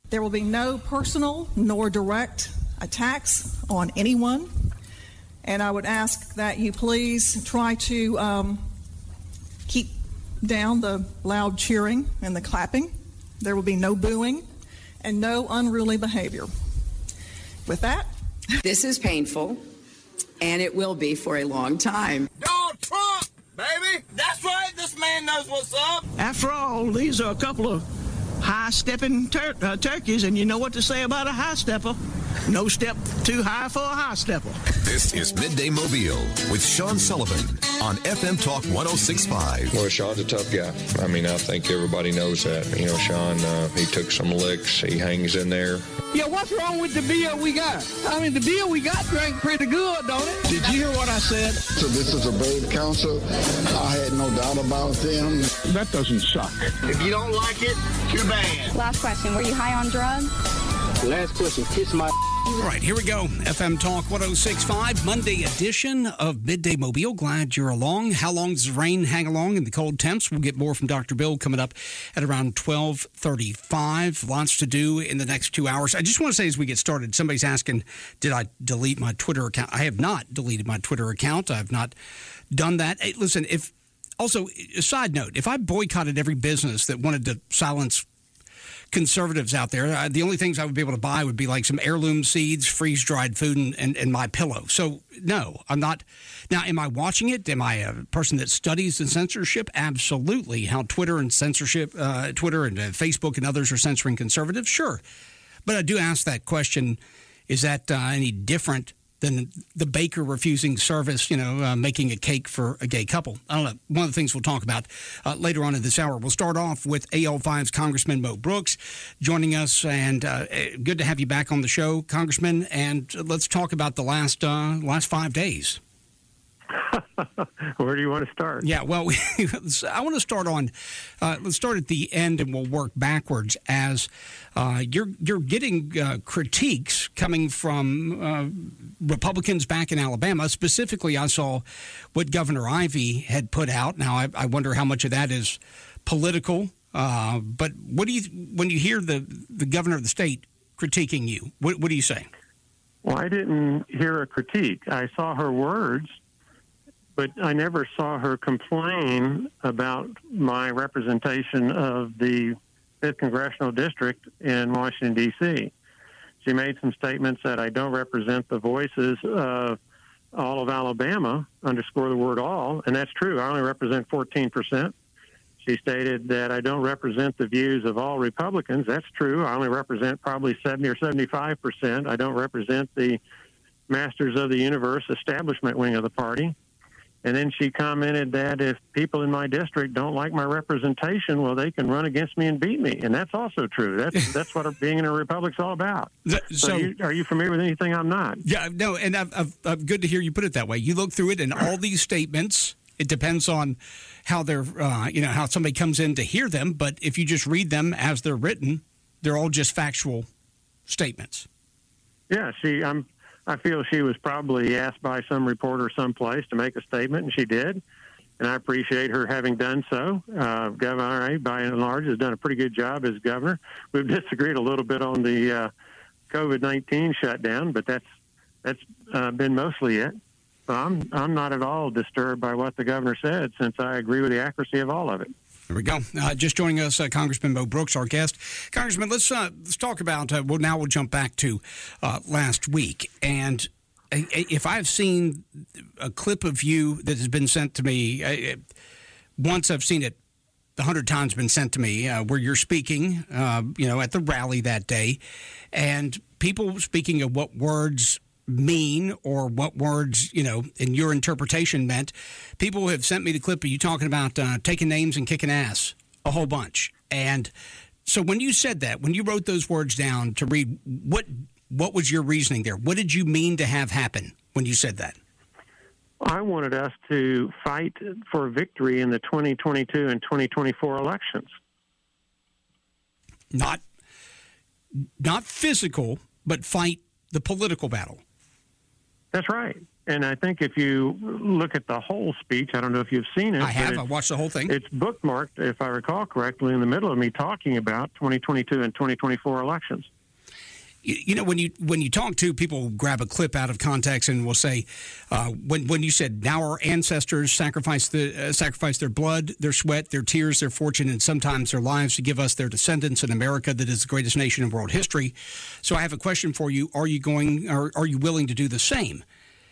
There will be no personal nor direct attacks on anyone. And I would ask that you please try to keep down the loud cheering and the clapping. There will be no booing and no unruly behavior. With that, this is painful, and it will be for a long time. Donald Trump, baby! That's right, this man knows what's up. After all, these are a couple of high-stepping turkeys, and you know what to say about a high-stepper. No step too high for a high-stepper. This is Midday Mobile with Sean Sullivan on FM Talk 106.5. Well, Sean's a tough guy. I mean, I think everybody knows that. You know, Sean, he took some licks. He hangs in there. Yeah, what's wrong with the beer we got? I mean, the beer we got drank pretty good, don't it? Did you hear what I said? So this is a brave council. I had no doubt about them. That doesn't suck. If you don't like it, too bad. Last question, were you high on drugs? Last question, kiss my... All right, here we go. FM Talk 106.5, Monday edition of Midday Mobile. Glad you're along. How long does the rain hang along in the cold temps? We'll get more from Dr. Bill coming up at around 12:35. Lots to do in the next 2 hours. I just want to say as we get started, somebody's asking, did I delete my Twitter account? I have not deleted my Twitter account. I've not done that. Hey, listen, also, a side note, if I boycotted every business that wanted to silence conservatives out there, the only things I would be able to buy would be like some heirloom seeds, freeze-dried food, and my pillow. So, no, I'm not. Now, am I watching it? Am I a person that studies the censorship? Absolutely. How Twitter and censorship, Twitter and Facebook and others are censoring conservatives? Sure. But I do ask that question, is that any different than the baker refusing service, making a cake for a gay couple? I don't know. One of the things we'll talk about later on in this hour. We'll start off with AL5's Congressman Mo Brooks joining us, and good to have you back on the show, Congressman. And let's talk about the last 5 days. Where do you want to start? Yeah, well, I want to start on. Let's start at the end, and we'll work backwards. As you're getting critiques coming from Republicans back in Alabama. Specifically, I saw what Governor Ivey had put out. Now, I wonder how much of that is political. But what do when you hear the governor of the state critiquing you? What do you say? Well, I didn't hear a critique. I saw her words. But I never saw her complain about my representation of the 5th Congressional District in Washington, D.C. She made some statements that I don't represent the voices of all of Alabama, underscore the word all, and that's true. I only represent 14%. She stated that I don't represent the views of all Republicans. That's true. I only represent probably 70 or 75%. I don't represent the Masters of the Universe establishment wing of the party. And then she commented that if people in my district don't like my representation, well, they can run against me and beat me. And that's also true. That's what being in a republic's all about. So are you familiar with anything I'm not? Yeah, no, and I've good to hear you put it that way. You look through it, and all these statements, it depends on how they're, how somebody comes in to hear them. But if you just read them as they're written, they're all just factual statements. Yeah, I feel she was probably asked by some reporter someplace to make a statement, and she did. And I appreciate her having done so. Governor Ivey, by and large, has done a pretty good job as governor. We've disagreed a little bit on the COVID-19 shutdown, but that's been mostly it. So I'm not at all disturbed by what the governor said, since I agree with the accuracy of all of it. There we go. Just joining us, Congressman Mo Brooks, our guest. Congressman, let's talk about. Now we'll jump back to last week, and if I've seen a clip of you that has been sent to me, once I've seen it 100 times been sent to me, where you're speaking, at the rally that day, and people speaking of what words mean or what words, in your interpretation meant. People have sent me the clip of you talking about taking names and kicking ass a whole bunch. And so when you said that, when you wrote those words down to read, what was your reasoning there? What did you mean to have happen when you said that? I wanted us to fight for victory in the 2022 and 2024 elections. Not physical, but fight the political battle. That's right. And I think if you look at the whole speech, I don't know if you've seen it. I have. I watched the whole thing. It's bookmarked, if I recall correctly, in the middle of me talking about 2022 and 2024 elections. You know, when you talk to people, grab a clip out of context and will say, when you said, now our ancestors sacrificed their blood, their sweat, their tears, their fortune, and sometimes their lives to give us their descendants in America that is the greatest nation in world history. So I have a question for you. Are you willing to do the same?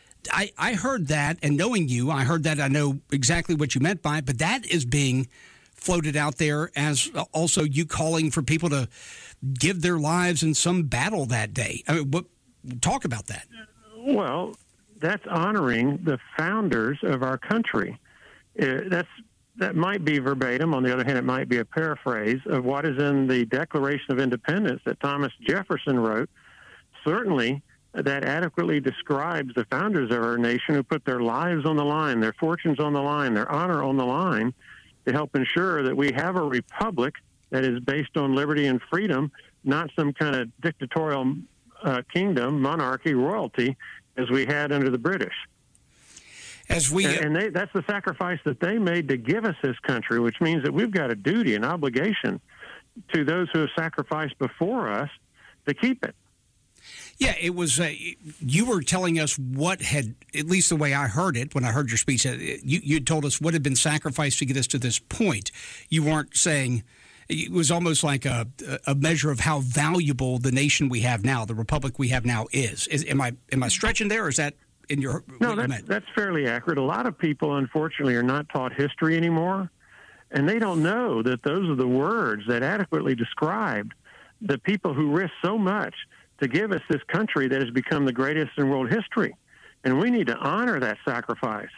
I heard that, and knowing you, I heard that. I know exactly what you meant by it, but that is being floated out there as also you calling for people to give their lives in some battle that day. I mean, talk about that. Well, that's honoring the founders of our country. That might be verbatim. On the other hand, it might be a paraphrase of what is in the Declaration of Independence that Thomas Jefferson wrote. Certainly, that adequately describes the founders of our nation who put their lives on the line, their fortunes on the line, their honor on the line to help ensure that we have a republic that is based on liberty and freedom, not some kind of dictatorial kingdom, monarchy, royalty, as we had under the British. That's the sacrifice that they made to give us this country, which means that we've got a duty, an obligation to those who have sacrificed before us to keep it. Yeah, it was. You were telling us what had, at least the way I heard it when I heard your speech, you told us what had been sacrificed to get us to this point. You weren't saying. It was almost like a measure of how valuable the nation we have now, the republic we have now is. Am I stretching there, or is that in your? No, that's fairly accurate. A lot of people, unfortunately, are not taught history anymore, and they don't know that those are the words that adequately described the people who risked so much to give us this country that has become the greatest in world history, and we need to honor that sacrifice.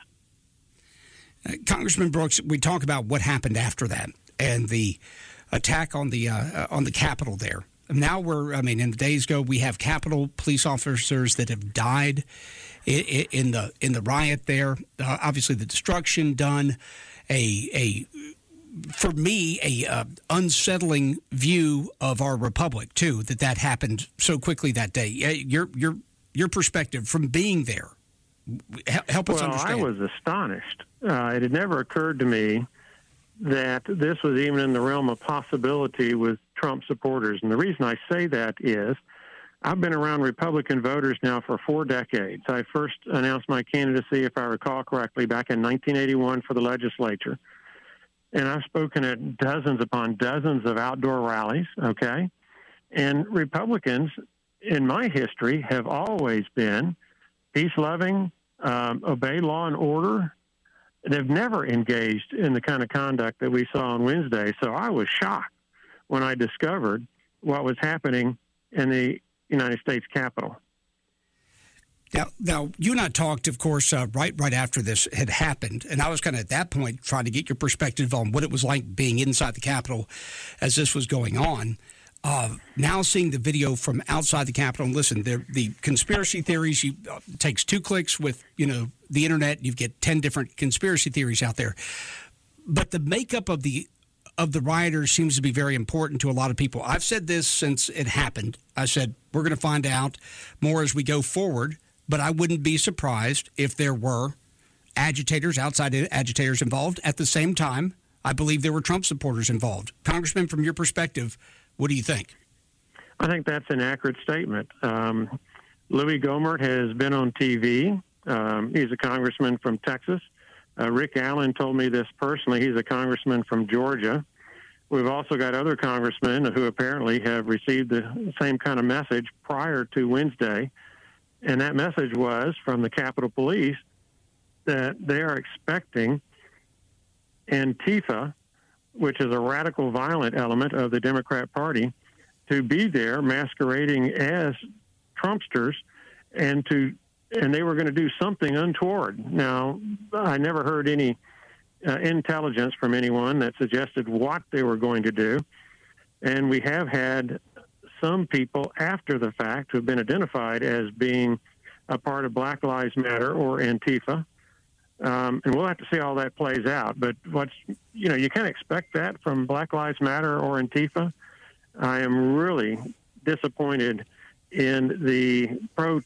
Congressman Brooks, we talk about what happened after that and the attack on the Capitol there. Now in the days ago, we have Capitol police officers that have died in the riot there. Obviously, the destruction done. For me, a unsettling view of our republic too. That happened so quickly that day. Your perspective from being there. Help us understand. I was astonished. It had never occurred to me that this was even in the realm of possibility with Trump supporters. And the reason I say that is I've been around Republican voters now for 4 decades. I first announced my candidacy, if I recall correctly, back in 1981 for the legislature. And I've spoken at dozens upon dozens of outdoor rallies, okay? And Republicans, in my history, have always been peace-loving, obey law and order. They've never engaged in the kind of conduct that we saw on Wednesday. So I was shocked when I discovered what was happening in the United States Capitol. Now, you and I talked, of course, right after this had happened, and I was kind of at that point trying to get your perspective on what it was like being inside the Capitol as this was going on. Now seeing the video from outside the Capitol, and listen, the conspiracy theories, takes 2 clicks with the internet, you get 10 different conspiracy theories out there. But the makeup of the rioters seems to be very important to a lot of people. I've said this since it happened. I said we're going to find out more as we go forward. But I wouldn't be surprised if there were outside agitators involved. At the same time, I believe there were Trump supporters involved. Congressman, from your perspective, what do you think? I think that's an accurate statement. Louis Gohmert has been on TV. He's a congressman from Texas. Rick Allen told me this personally. He's a congressman from Georgia. We've also got other congressmen who apparently have received the same kind of message prior to Wednesday. And that message was from the Capitol Police that they are expecting Antifa, which is a radical violent element of the Democrat Party, to be there masquerading as Trumpsters and they were going to do something untoward. Now, I never heard any intelligence from anyone that suggested what they were going to do. And we have had some people after the fact who have been identified as being a part of Black Lives Matter or Antifa. And we'll have to see how that plays out. But you can't expect that from Black Lives Matter or Antifa. I am really disappointed in the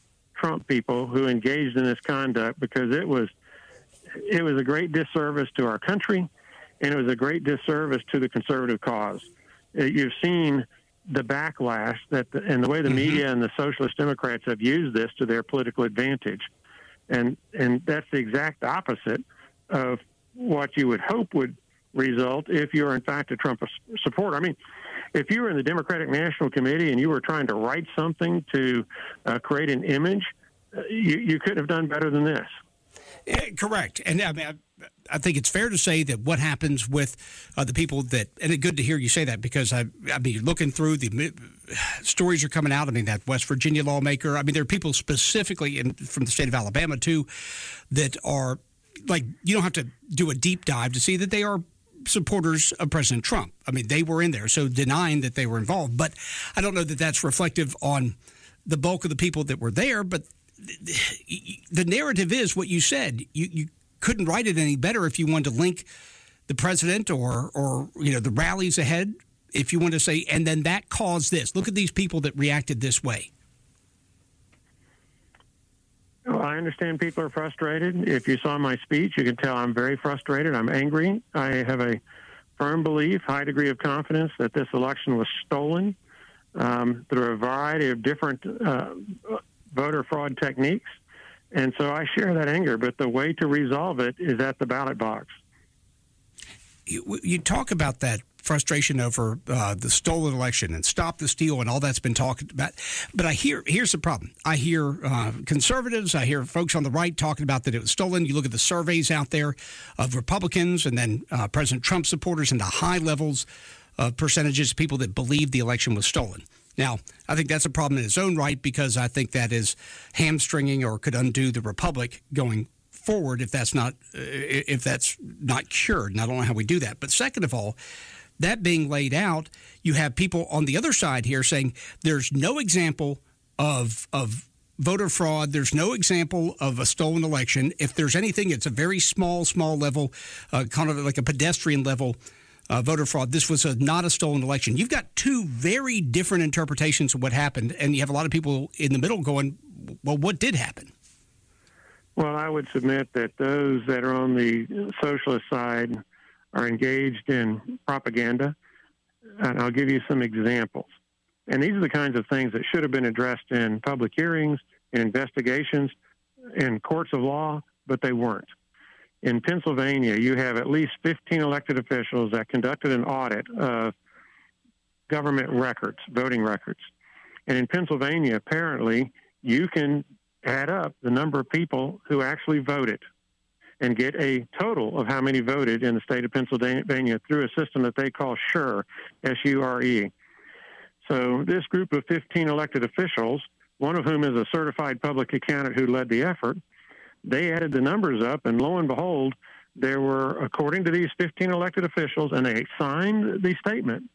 Trump people who engaged in this conduct, because it was a great disservice to our country, and it was a great disservice to the conservative cause. You've seen the backlash and the way the media and the socialist Democrats have used this to their political advantage. And that's the exact opposite of what you would hope would result if you're in fact a Trump supporter. I mean, if you were in the Democratic National Committee and you were trying to write something to create an image, you couldn't have done better than this. Correct. And I mean, I think it's fair to say that what happens with the people that, and it's good to hear you say that, because I mean, looking through the stories are coming out. I mean, that West Virginia lawmaker, I mean, there are people specifically from the state of Alabama too, that are like, you don't have to do a deep dive to see that they are supporters of President Trump. I mean, they were in there, so denying that they were involved. But I don't know that that's reflective on the bulk of the people that were there. But the narrative is what you said. You couldn't write it any better if you wanted to link the president or the rallies ahead. If you want to say, and then that caused this. Look at these people that reacted this way. Well, I understand people are frustrated. If you saw my speech, you can tell I'm very frustrated. I'm angry. I have a firm belief, high degree of confidence that this election was stolen through a variety of different voter fraud techniques. And so I share that anger, but the way to resolve it is at the ballot box. You talk about that frustration over the stolen election and stop the steal and all that's been talked about. But here's the problem. I hear conservatives, I hear folks on the right talking about that it was stolen. You look at the surveys out there of Republicans and then President Trump supporters and the high levels of percentages of people that believe the election was stolen. Now, I think that's a problem in its own right, because I think that is hamstringing or could undo the republic going forward if that's not cured. And I don't know how we do that. But second of all, that being laid out, you have people on the other side here saying there's no example of voter fraud. There's no example of a stolen election. If there's anything, it's a very small level, kind of like a pedestrian level voter fraud. This was not a stolen election. You've got two very different interpretations of what happened, and you have a lot of people in the middle going, well, what did happen? Well, I would submit that those that are on the socialist side are engaged in propaganda. And I'll give you some examples. And these are the kinds of things that should have been addressed in public hearings, in investigations, in courts of law, but they weren't. In Pennsylvania, you have at least 15 elected officials that conducted an audit of government records, voting records. And in Pennsylvania, apparently, you can add up the number of people who actually voted and get a total of how many voted in the state of Pennsylvania through a system that they call SURE, S-U-R-E. So this group of 15 elected officials, one of whom is a certified public accountant who led the effort, they added the numbers up, and lo and behold, there were, according to these 15 elected officials, and they signed the statement,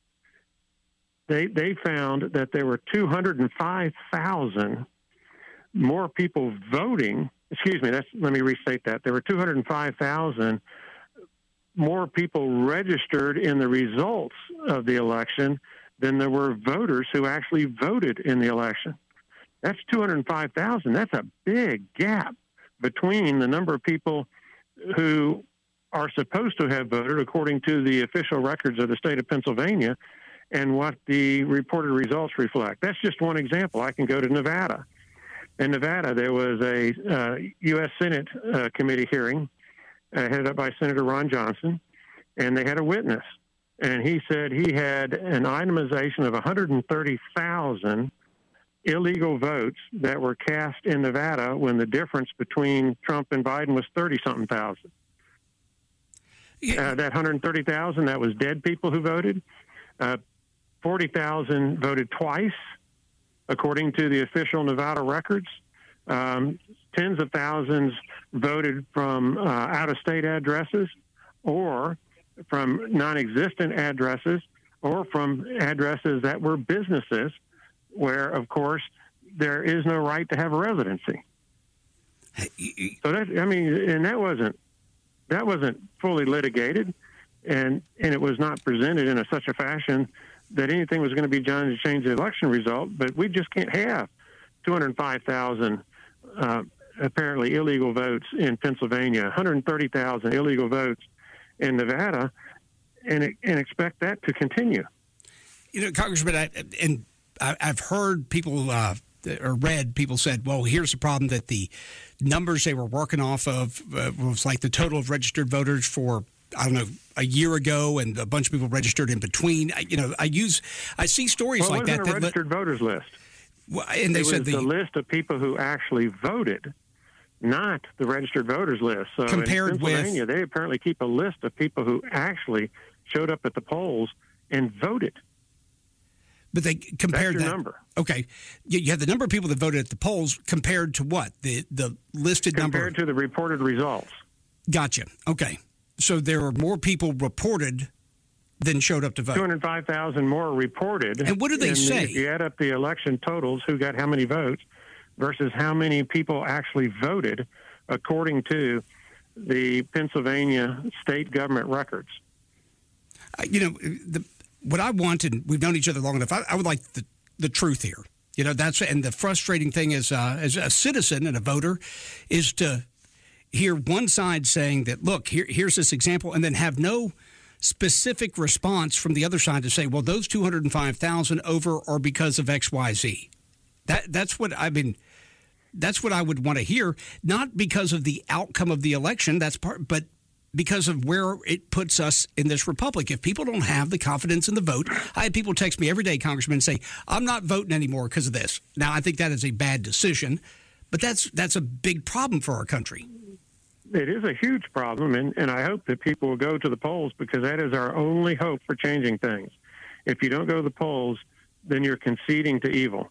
they found that there were 205,000 more people voting. Excuse me, let me restate that. There were 205,000 more people registered in the results of the election than there were voters who actually voted in the election. That's 205,000. That's a big gap between the number of people who are supposed to have voted according to the official records of the state of Pennsylvania and what the reported results reflect. That's just one example. I can go to Nevada. In Nevada, there was a U.S. Senate committee hearing headed up by Senator Ron Johnson, and they had a witness. And he said he had an itemization of 130,000 illegal votes that were cast in Nevada when the difference between Trump and Biden was 30-something thousand. That 130,000, that was dead people who voted. 40,000 voted twice, according to the official Nevada records. Tens of thousands voted from out-of-state addresses or from non-existent addresses or from addresses that were businesses where, of course, there is no right to have a residency. So that, I mean, and that wasn't fully litigated, and it was not presented in such a fashion that anything was going to be done to change the election result. But we just can't have 205,000 apparently illegal votes in Pennsylvania, 130,000 illegal votes in Nevada, and expect that to continue. You know, Congressman, I've heard people or read people said, well, here's the problem, that the numbers they were working off of was like the total of registered voters for, I don't know, a year ago, and a bunch of people registered in between. I see stories like that. It wasn't a registered voters list. Well, and they said the list of people who actually voted, not the registered voters list. So compared in Pennsylvania, they apparently keep a list of people who actually showed up at the polls and voted. But they compared That's your that number. Okay, you have the number of people that voted at the polls compared to what, the listed number compared to the reported results. Gotcha. Okay, so there were more people reported than showed up to vote. 205,000 more reported. And what do they say? If you add up the election totals, who got how many votes versus how many people actually voted, according to the Pennsylvania state government records. What I want, and we've known each other long enough, I would like the truth here. And the frustrating thing as a citizen and a voter is to hear one side saying that, look, here's this example, and then have no specific response from the other side to say, well, those 205,000 over are because of X, Y, Z. That's what I mean. That's what I would want to hear, not because of the outcome of the election. That's part, but because of where it puts us in this republic. If people don't have the confidence in the vote, I have people text me every day, Congressman, say, I'm not voting anymore because of this. Now, I think that is a bad decision, but that's a big problem for our country. It is a huge problem, and I hope that people will go to the polls, because that is our only hope for changing things. If you don't go to the polls, then you're conceding to evil.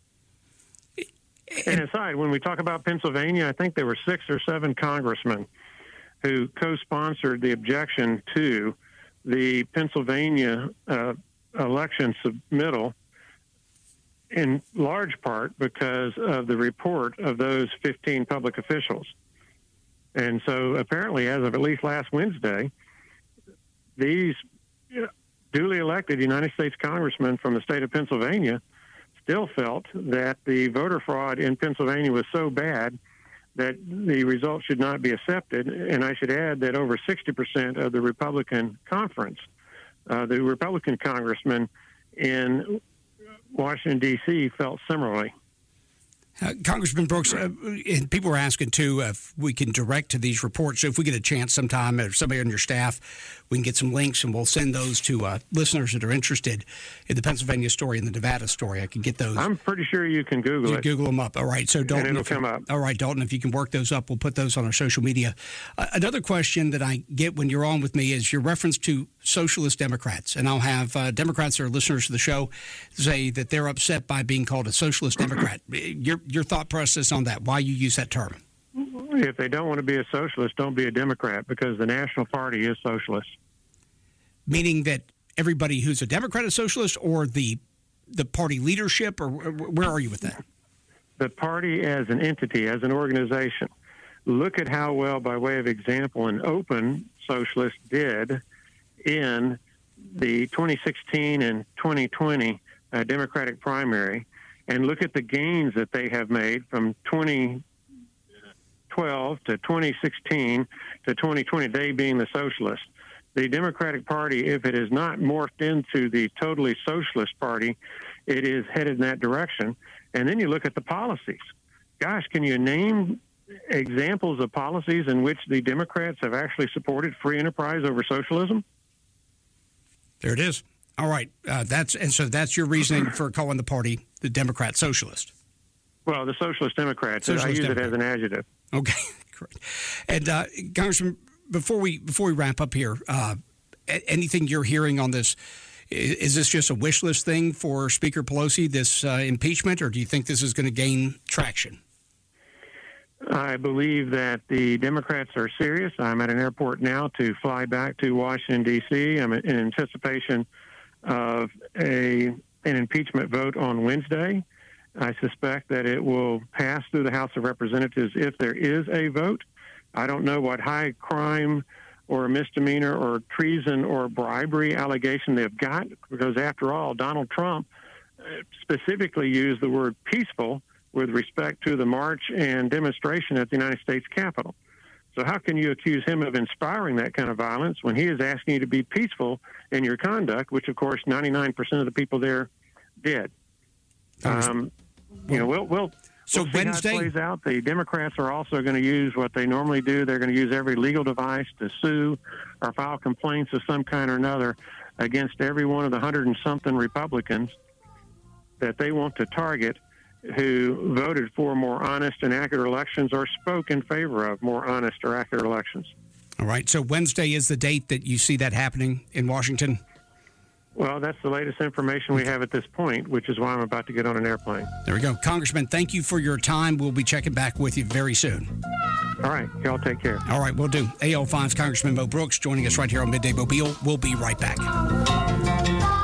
And aside, when we talk about Pennsylvania, I think there were 6 or 7 congressmen who co-sponsored the objection to the Pennsylvania election submittal, in large part because of the report of those 15 public officials. And so apparently, as of at least last Wednesday, these duly elected United States congressmen from the state of Pennsylvania still felt that the voter fraud in Pennsylvania was so bad that the results should not be accepted. And I should add that over 60% of the Republican conference, the Republican congressmen in Washington, D.C., felt similarly. Congressman Brooks, and people are asking, too, if we can direct to these reports. So if we get a chance sometime, if somebody on your staff, we can get some links, and we'll send those to listeners that are interested in the Pennsylvania story and the Nevada story. I can get those. I'm pretty sure you can Google it. Google them up. All right. So Dalton, and it'll come up. All right, Dalton, if you can work those up, we'll put those on our social media. Another question that I get when you're on with me is your reference to socialist Democrats. And I'll have Democrats that are listeners to the show say that they're upset by being called a socialist Democrat. Your thought process on that, why you use that term? If they don't want to be a socialist, don't be a Democrat, because the National Party is socialist. Meaning that everybody who's a Democrat is socialist, or the party leadership, or where are you with that? The party as an entity, as an organization. Look at how well, by way of example, an open socialist did in the 2016 and 2020 Democratic primary, and look at the gains that they have made from 2012 to 2016 to 2020, they being the socialists. The Democratic Party, if it is not morphed into the totally socialist party, it is headed in that direction. And then you look at the policies. Gosh, can you name examples of policies in which the Democrats have actually supported free enterprise over socialism? There it is. All right. So that's your reasoning for calling the party the Democrat Socialist. Well, the Socialist Democrats. I use it as an adjective. Okay, great. And Congressman, before we wrap up here, anything you're hearing on this? Is this just a wish list thing for Speaker Pelosi, this impeachment, or do you think this is going to gain traction? I believe that the Democrats are serious. I'm at an airport now to fly back to Washington, D.C. I'm in anticipation of an impeachment vote on Wednesday. I suspect that it will pass through the House of Representatives if there is a vote. I don't know what high crime or misdemeanor or treason or bribery allegation they've got, because after all, Donald Trump specifically used the word peaceful with respect to the march and demonstration at the United States Capitol. So how can you accuse him of inspiring that kind of violence when he is asking you to be peaceful in your conduct, which, of course, 99% of the people there did? We'll see Wednesday, how it plays out. The Democrats are also going to use what they normally do. They're going to use every legal device to sue or file complaints of some kind or another against every one of the 100-and-something Republicans that they want to target who voted for more honest and accurate elections or spoke in favor of more honest or accurate elections. All right. So Wednesday is the date that you see that happening in Washington? Well, that's the latest information we have at this point, which is why I'm about to get on an airplane. There we go. Congressman, thank you for your time. We'll be checking back with you very soon. All right. Y'all take care. All right. We'll do. AL5's Congressman Mo Brooks joining us right here on Midday Mobile. We'll be right back.